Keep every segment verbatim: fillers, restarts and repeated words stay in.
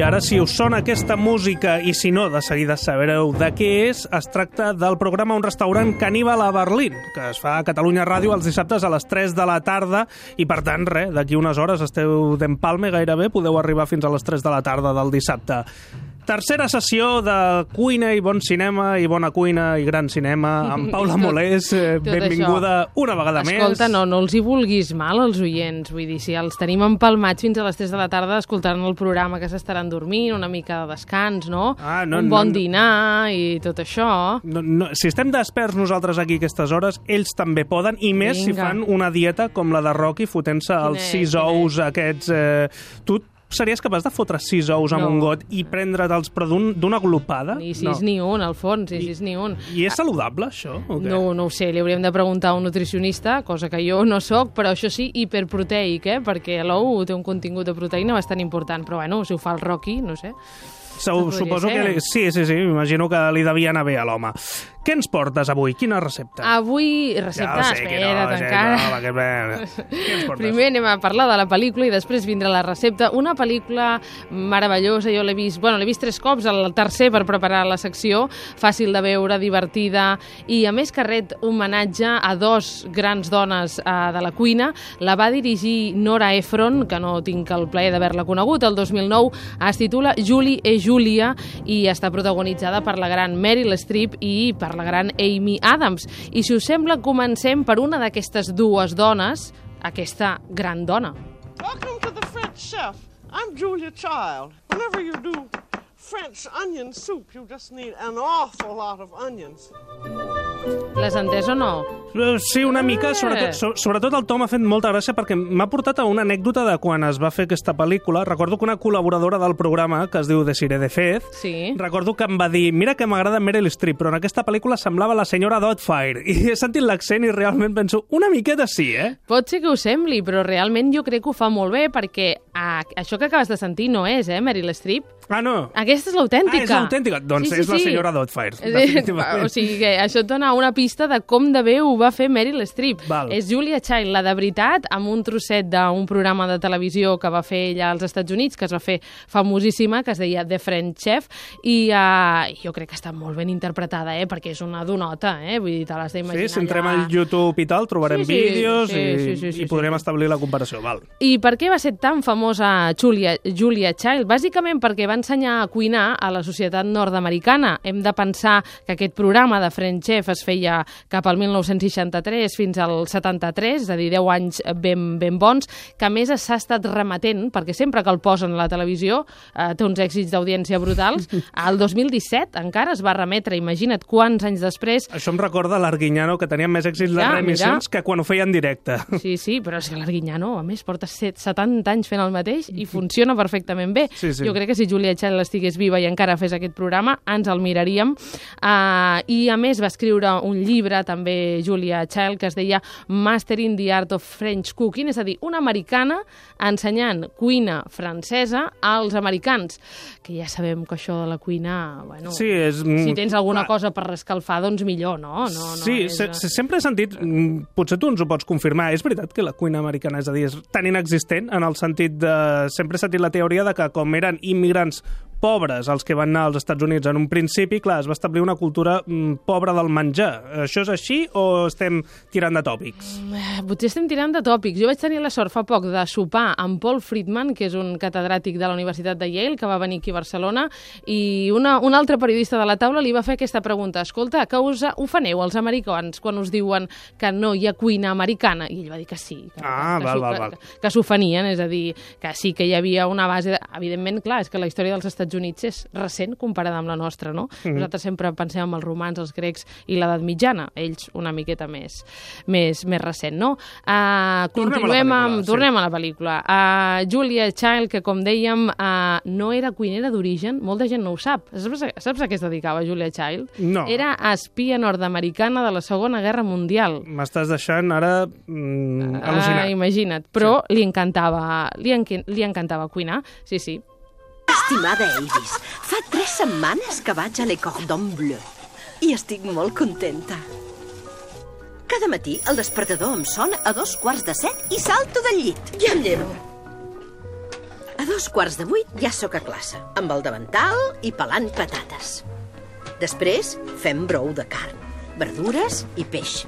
I ara, si us sona aquesta música, i si no, de seguida sabreu de què és, es tracta del programa Un restaurant caníbal a Berlín, que es fa a Catalunya Ràdio els dissabtes a les tres de la tarda, i per tant, res, d'aquí unes hores esteu d'empalme gairebé, podeu arribar fins a les tres de la tarda del dissabte. Tercera sessió de cuina i bon cinema, i bona cuina i gran cinema, amb Paula Molés, eh, benvinguda això. Una vegada Escolta, més. Escolta, no, no els hi vulguis mal als oients, vull dir, si els tenim empalmats fins a les tres de la tarda escoltant el programa que s'estaran dormint, una mica de descans, no? Ah, no Un no, bon no, dinar i tot això. No, no, si estem desperts nosaltres aquí a aquestes hores, ells també poden, i més Vinga. Si fan una dieta com la de Rocky, fotent-se els sis ous aquests... Eh, tu series capaç de fotre sis ous amb no. un got i prendre'ls però d'una glopada? Ni sis no. ni un, al fons, ni I, sis ni un. I és saludable, això? O què? No, no ho sé, li hauríem de preguntar a un nutricionista, cosa que jo no sóc, però això sí, hiperproteic, eh? Perquè l'ou té un contingut de proteïna bastant important, però bueno, si ho fa el Rocky, no sé. Suposo ser. que... Li... Sí, sí, sí, m'imagino que li devia anar bé a l'home. Què ens portes avui? Quina recepta? Avui, recepta, ja sé, espera't, no, encara. No, que... Què ens portes? Primer anem a parlar de la pel·lícula i després vindrà la recepta. Una pel·lícula meravellosa, jo l'he vist, bueno, l'he vist tres cops, el tercer per preparar la secció, fàcil de veure, divertida, i a més que ret homenatge a dos grans dones eh, de la cuina. La va dirigir Nora Ephron, que no tinc el plaer d'haver-la conegut, el dos mil nou, es titula Julie e Julia i està protagonitzada per la gran Meryl Streep i per la gran Amy Adams. I si us sembla, comencem per una d'aquestes dues dones, aquesta gran dona. Welcome to the French Chef. I'm Julia Child. Whenever you do French onion soup, you just need an awful lot of onions. L'has entès o no? Sí, una mica, sobretot, so, sobretot el to m'ha fet molta gràcia perquè m'ha portat a una anècdota de quan es va fer aquesta pel·lícula. Recordo que una col·laboradora del programa, que es diu Desiree de Fez, sí. recordo que em va dir, mira que m'agrada Meryl Streep, però en aquesta pel·lícula semblava la senyora Doubtfire. I he sentit l'accent i realment penso, una miqueta sí, eh? Pot ser que ho sembli, però realment jo crec que ho fa molt bé perquè ah, això que acabes de sentir no és, eh, Meryl Streep. Ah, no? Aquesta és l'autèntica. Ah, és l'autèntica? Doncs sí, sí, és la senyora Doubtfire, sí. definitivament. O sigui que això et dona una pista de com de bé ho va fer Meryl Streep. Val. És Julia Child, la de veritat, amb un trosset d'un programa de televisió que va fer ella als Estats Units, que es va fer famosíssima, que es deia The French Chef, i uh, jo crec que està molt ben interpretada, eh, perquè és una donota, eh? Vull dir, te l'has d'imaginar. Sí, si entrem al YouTube i tal, trobarem sí, sí, vídeos sí, i, sí, sí, sí, i podrem sí. establir la comparació. Val. I per què va ser tan famosa Julia, Julia Child? Bàsicament perquè va ensenyar a cuinar a la societat nord-americana. Hem de pensar que aquest programa de French Chef es feia cap al mil nou-cents seixanta-tres fins al setanta-tres, és a dir, deu anys ben, ben bons, que a més s'ha estat remetent, perquè sempre que el posen a la televisió eh, té uns èxits d'audiència brutals. El dos mil disset encara es va remetre, imagina't quants anys després. Això em recorda l'Arguiñano, que tenia més èxits de reemissions mira. que quan ho feia en directe. Sí, sí, però és que l'Arguiñano, a més, porta setanta anys fent el mateix i funciona perfectament bé. Sí, sí. Jo crec que si Julia Child estigués viva i encara fes aquest programa, ens el miraríem. Uh, I a més va escriure un llibre, també Julia Child, que es deia Mastering the Art of French Cooking, és a dir, una americana ensenyant cuina francesa als americans, que ja sabem que això de la cuina, bueno, sí, és, si tens alguna clar. cosa per rescalfar, doncs millor, no? no, no sí, és... se, se, sempre he sentit, potser tu ens ho pots confirmar, és veritat que la cuina americana, és a dir, és tan inexistent en el sentit de... Sempre he sentit la teoria de que com eren immigrants pobres els que van anar als Estats Units en un principi, clar, es va establir una cultura mm, pobra del menjar. Això és així o estem tirant de tòpics? Mm, potser estem tirant de tòpics. Jo vaig tenir la sort fa poc de sopar amb Paul Friedman, que és un catedràtic de la Universitat de Yale, que va venir aquí a Barcelona, i una, un altre periodista de la taula li va fer aquesta pregunta. Escolta, que us ofeneu els americans quan us diuen que no hi ha cuina americana? I ell va dir que sí. Que, ah, que, val, que, val, val. Que, que s'ofenien, és a dir, que sí que hi havia una base... De... Evidentment, clar, és que la història dels Estats Units és recent comparada amb la nostra, no? Mm-hmm. Nosaltres sempre pensem en els romans, els grecs i l'edat mitjana, ells una miqueta més, més, més recent, no? Uh, continuem amb... Sí. Tornem a la pel·lícula. Uh, Julia Child, que com dèiem, uh, no era cuinera d'origen, molta gent no ho sap. Saps, saps a què es dedicava Julia Child? No. Era espia nord-americana de la Segona Guerra Mundial. M'estàs deixant ara mm, al·lucinat. Uh, imagina't, però sí. li encantava, li, en, li encantava cuinar, sí, sí. Estimada Avis, fa tres setmanes que vaig a Le Cordon Bleu i estic molt contenta. Cada matí el despertador em sona a dos quarts de set i salto del llit. Ja em llevo. A dos quarts de vuit ja sóc a classe, amb el davantal i pelant patates. Després fem brou de carn, verdures i peix.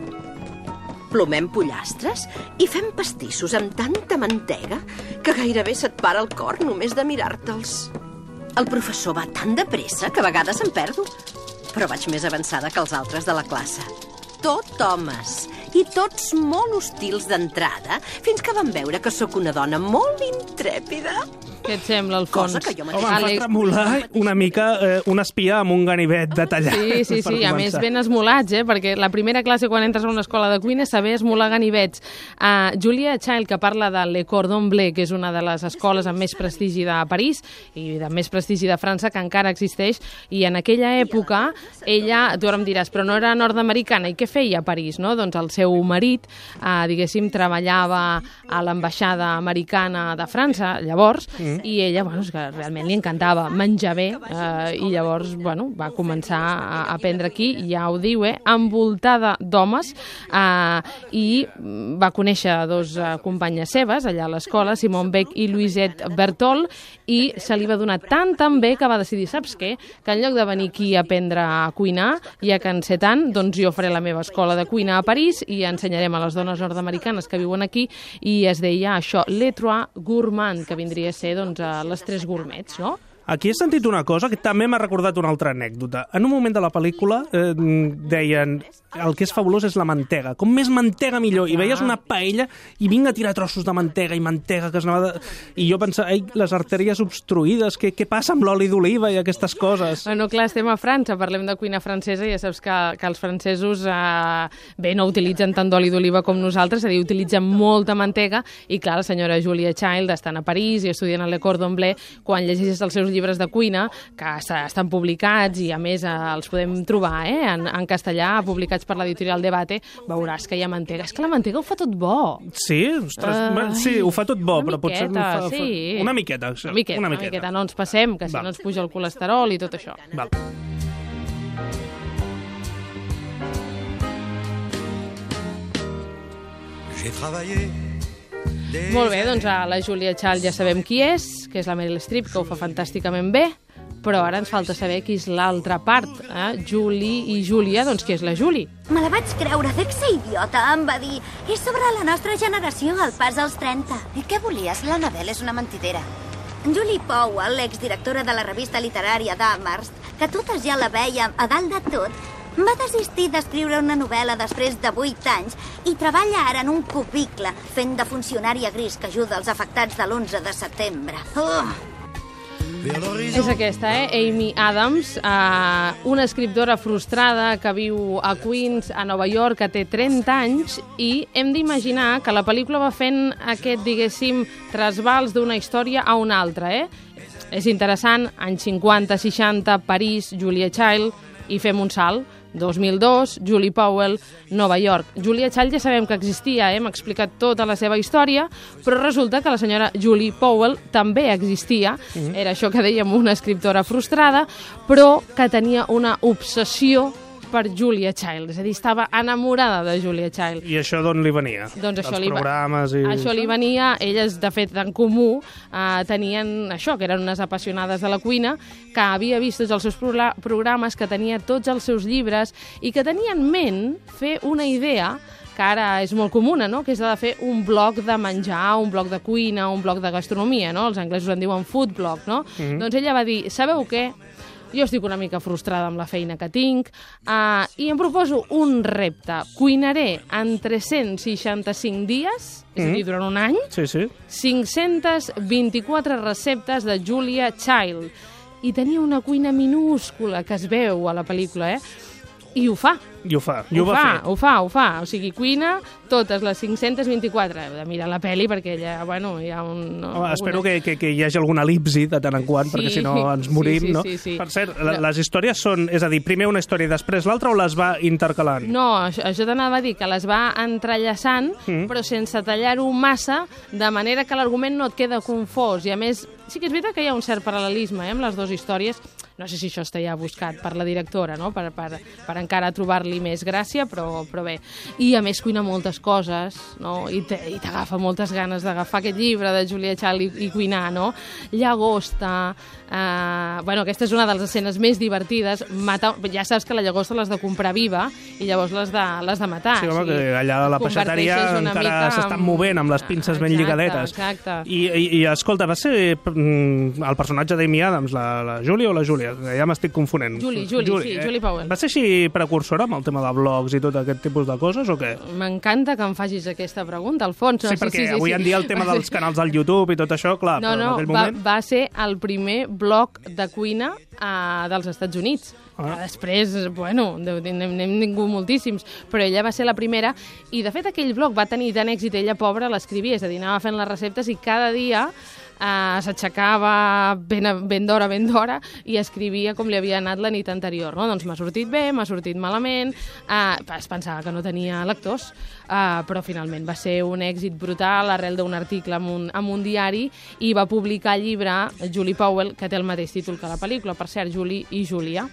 Plomem pollastres i fem pastissos amb tanta mantega que gairebé se't para el cor només de mirar-te'ls. El professor va tan de pressa que a vegades em perdo, però vaig més avançada que els altres de la classe. Tot homes, i tots molt hostils d'entrada, fins que van veure que sóc una dona molt intrèpida. Què et sembla, Alfons? Cosa que jo Home, em mateixa... fa tremolar una mica eh, un espia amb un ganivet de tallar. Sí, sí, sí, a més ben esmolats, eh? Perquè la primera classe quan entres a una escola de cuina és saber esmolar ganivets. Uh, Julia Child, que parla de Le Cordon Bleu, que és una de les escoles amb més prestigi de París i de més prestigi de França, que encara existeix, i en aquella època ella, tu ara em diràs, però no era nord-americana, i què feia a París, no? Doncs el seu marit, uh, diguéssim, treballava a l'ambaixada americana de França, llavors, mm. i ella, bueno, és que realment li encantava menjar bé, eh, i llavors, bueno, va començar a aprendre aquí, ja ho diu, eh, envoltada d'homes, eh, i va conèixer dos eh, companyes seves allà a l'escola, Simone Beck i Louisette Bertol, i se li va donar tan tan bé que va decidir, saps què? Que en lloc de venir aquí a aprendre a cuinar, ja que en sé tant, doncs jo faré la meva escola de cuina a París i ensenyarem a les dones nord-americanes que viuen aquí, i es deia això, Les Trois Gourmands, que vindria a ser, doncs, a les tres gourmets, no? Aquí he sentit una cosa que també m'ha recordat una altra anècdota. En un moment de la pel·lícula eh, deien el que és fabulós és la mantega. Com més mantega millor. I veies una paella i vinga a tirar trossos de mantega i mantega que es anava... De... I jo pensava, ei, les artèries obstruïdes, què, què passa amb l'oli d'oliva i aquestes coses? Bueno, clar, estem a França, parlem de cuina francesa i ja saps que, que els francesos eh, bé, no utilitzen tant d'oli d'oliva com nosaltres, és a dir, utilitzen molta mantega, i clar, la senyora Julia Child, estant a París i estudiant a Le Cordon Bleu, quan llegeixes els seus llibres de cuina, que estan publicats i a més eh, els podem trobar eh, en, en castellà, publicats per l'editorial Debate, veuràs que hi ha mantega. És que la mantega ho fa tot bo. Sí? Ostres, uh, sí, ho fa tot bo, però miqueta, potser no fa, sí. fa... Una miqueta. Una miqueta, una miqueta. miqueta. No ens passem, que si Val. no ens puja el colesterol i tot això. Val. J'ai travaillé Molt bé, doncs a la Julia Child ja sabem qui és, que és la Meryl Streep, que ho fa fantàsticament bé, però ara ens falta saber qui és l'altra part, eh? Julie i Julia, doncs qui és la Julie? Me la vaig creure, dec ser idiota, em va dir. És sobre la nostra generació, al pas als trenta. I què volies? L'Annabelle és una mentidera. Julie Powell, l'exdirectora de la revista literària d'Amherst, que totes ja la vèiem a dalt de tot, va desistir d'escriure una novel·la després de vuit anys i treballa ara en un cubicle fent de funcionària gris que ajuda els afectats de l'onze de setembre. Uh! És aquesta, eh? Amy Adams, eh, una escriptora frustrada que viu a Queens, a Nova York, que té trenta anys, i hem d'imaginar que la pel·lícula va fent aquest, diguéssim, trasbals d'una història a una altra, eh? És interessant, anys cinquanta, seixanta, París, Julia Child, i fem un salt. dos mil dos, Julie Powell, Nova York. Julia Child ja sabem que existia, eh? Hem explicat tota la seva història, però resulta que la senyora Julie Powell també existia. Mm-hmm. Era això que dèiem, una escriptora frustrada, però que tenia una obsessió per Julia Child, és a dir, estava enamorada de Julia Child. I això d'on li venia? Doncs això Els li, programes i... això li venia, elles, de fet, en comú, eh, tenien això, que eren unes apassionades de la cuina, que havia vist tots els seus programes, que tenia tots els seus llibres, i que tenia en ment fer una idea que ara és molt comuna, no? Que és de fer un blog de menjar, un blog de cuina, un blog de gastronomia, no? Els anglesos en diuen food blog, no? Mm-hmm. Doncs ella va dir, sabeu què? Jo estic una mica frustrada amb la feina que tinc uh, i em proposo un repte. Cuinaré en tres-cents seixanta-cinc dies, és a dir, durant un any, sí, sí. cinc-cents vint-i-quatre receptes de Julia Child. I tenia una cuina minúscula que es veu a la pel·lícula, eh? I ho fa. I ho fa, i ho, ho va fa, fer. Ho fa, ho fa. O sigui, cuina totes les cinc-cents vint-i-quatre. Heu de mirar la pel·li perquè ja, bueno, hi ha un... Home, alguna... espero que, que, que hi hagi alguna elipsi de tant en quant, sí, perquè si no ens morim, sí, sí, no? Sí, sí. Per cert, no. Les històries són, és a dir, primer una història i després l'altra, o les va intercalant? No, això, això t'anava a dir, que les va entrellaçant, mm. però sense tallar-ho massa, de manera que l'argument no et queda confós. I a més, sí que és veritat que hi ha un cert paral·lelisme eh, amb les dues històries. No sé si això està ja buscat per la directora, no? per, per, per encara trobar-li fer-li més gràcia, però, però bé. I a més cuina moltes coses, no? I t'agafa moltes ganes d'agafar aquest llibre de Julia Child i, i cuinar, no? Llagosta, eh, bueno, aquesta és una de les escenes més divertides. Mata, ja saps que la llagosta l'has de comprar viva i llavors l'has de, l'has de matar. Sí, home, que allà a la peixateria encara s'estan movent amb les pinces ben exacte, lligadetes. Exacte. I, i, i escolta, va ser mm, el personatge d'Amy Adams, la, la Julie o la Júlia? Ja m'estic confonent. Julie, Julie, Julie, sí, eh? Julie Powell. Va ser així precursora amb el tema de blogs i tot aquest tipus de coses o què? M'encanta que em facis aquesta pregunta, Alfons. Sí, sí, perquè sí, sí, avui sí. en dia el tema dels canals del YouTube i tot això, clar, no, però no, en aquell va, moment... va ser el primer blog de cuina uh, dels Estats Units. Ah. Després, bueno, n'hem tingut moltíssims, però ella va ser la primera i, de fet, aquell blog va tenir tant èxit, ella, pobra, l'escrivia, és a dir, anava fent les receptes i cada dia uh, s'aixecava ben, ben d'hora, ben d'hora i escrivia com li havia anat la nit anterior, no? Doncs m'ha sortit bé, m'ha sortit malament, uh, es pensava que no tenia lectors, uh, però finalment va ser un èxit brutal arrel d'un article en un, en un diari i va publicar el llibre Julie Powell, que té el mateix títol que la pel·lícula, per cert, Julie i Júlia.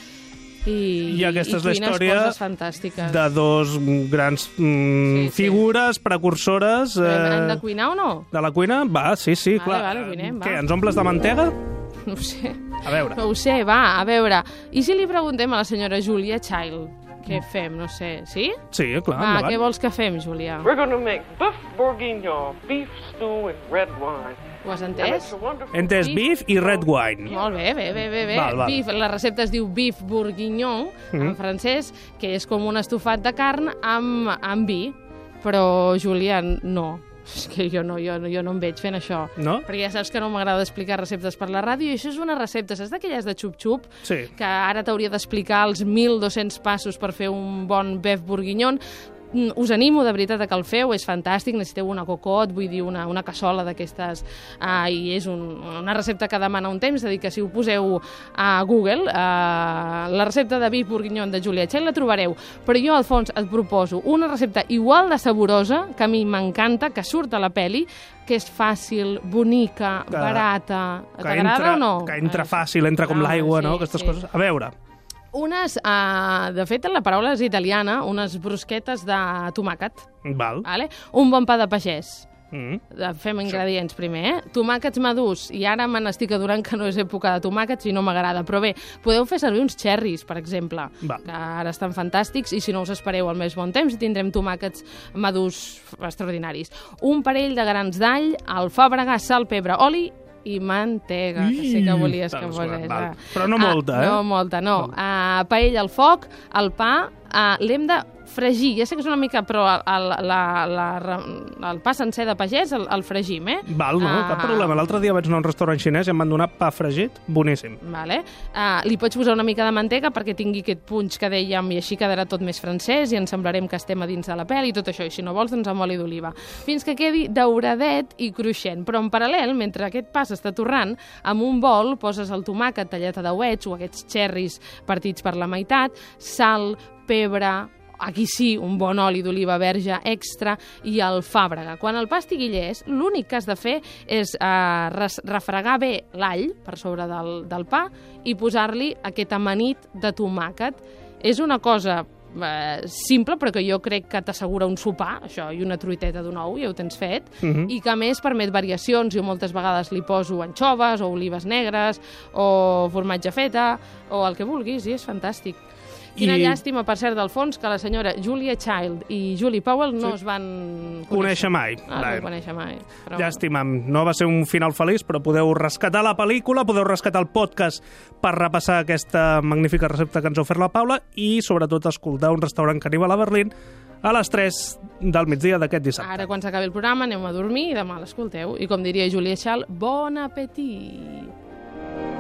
I, I aquesta i és la història de dos grans mm, sí, sí. figures precursores. Eh... Han de cuinar o no? De la cuina? Va, sí, sí, vale, clar. Vale, cuinem, Què, va. ens omples de mantega? No ho sé. A veure. No ho sé, va, a veure. I si li preguntem a la senyora Julia Child? Què fem? No sé. Sí? Sí, clar, va, endavant. què vols que fem, Julia? We're going to make beef bourguignon, beef stew and red wine. Ho has entès? He entès beef i red wine. Molt bé, bé, bé, bé. bé. Val, val. Beef, la recepta es diu beef bourguignon, mm. en francès, que és com un estofat de carn amb, amb vi. Però, Júlia, no. És que jo no, jo, jo no em veig fent això. No? Perquè ja saps que no m'agrada explicar receptes per la ràdio i això és una recepta, saps d'aquelles de xup-xup? Sí. Que ara t'hauria d'explicar els mil dos-cents passos per fer un bon beef bourguignon. Us animo, de veritat, que el feu, és fantàstic, necessiteu una cocot, vull dir, una, una cassola d'aquestes, uh, i és un, una recepta que demana un temps, és a dir, que si ho poseu a Google, uh, la recepta de beef bourguignon de Julia Child la trobareu, però jo, Alfons, et proposo una recepta igual de saborosa, que a mi m'encanta, que surt a la peli, que és fàcil, bonica, que, barata. T'agrada o no? Que entra fàcil, entra com ah, l'aigua, sí, no? Aquestes sí. coses. A veure... Unes, uh, de fet, la paraula és italiana, unes brusquetes de tomàquet. Val. Vale? Un bon pa de pagès. Mm. Fem ingredients primer, eh? Tomàquets madurs, i ara me n'estic adorant que no és època de tomàquets i no m'agrada, però bé, podeu fer servir uns cherries, per exemple, Val. que ara estan fantàstics, i si no us espereu al més bon temps i tindrem tomàquets madurs extraordinaris. Un parell de grans d'all, alfàbrega, sal, pebre, oli i mantega, que sé que volies que posés. Val. Però no molta, ah, eh? No molta, no. Uh, paella al foc, el pa, uh, l'hem de fregir. Ja sé que és una mica, però el, la, la, el pa sencer de pagès el, el fregim, eh? Val, no, uh, cap problema. L'altre dia vaig anar a un restaurant xinès i em van donar pa fregit, boníssim. Vale. Uh, li pots posar una mica de mantega perquè tingui aquest punx que dèiem i així quedarà tot més francès i ens semblarem que estem a dins de la pell i tot això. I si no vols, doncs amb oli d'oliva. Fins que quedi dauradet i cruixent. Però en paral·lel, mentre aquest pa s'està torrant, amb un bol poses el tomàquet tallat a dauets o aquests cherries partits per la meitat, sal, pebre, aquí sí, un bon oli d'oliva verge extra i alfàbrega. Quan el pa estigui llest, l'únic que has de fer és eh, refregar bé l'all per sobre del, del pa i posar-li aquest amanit de tomàquet. És una cosa eh, simple, però que jo crec que t'assegura un sopar, això, i una truiteta d'un ou, ja ho tens fet, uh-huh. i que a més permet variacions. Jo moltes vegades li poso anxoves o olives negres o formatge feta o el que vulguis, i és fantàstic. Quina I... llàstima, per cert, del fons, que la senyora Julia Child i Julie Powell no sí. es van conèixer, conèixer mai. Ah, no conèixer mai. Però... Llàstima, no va ser un final feliç, però podeu rescatar la pel·lícula, podeu rescatar el podcast per repassar aquesta magnífica recepta que ens ha ofert la Paula i, sobretot, escoltar un restaurant caníbal a Berlín a les tres del migdia d'aquest dissabte. Ara, quan s'acabi el programa, aneu a dormir i demà l'escolteu. I com diria Julia Child, bon apetit!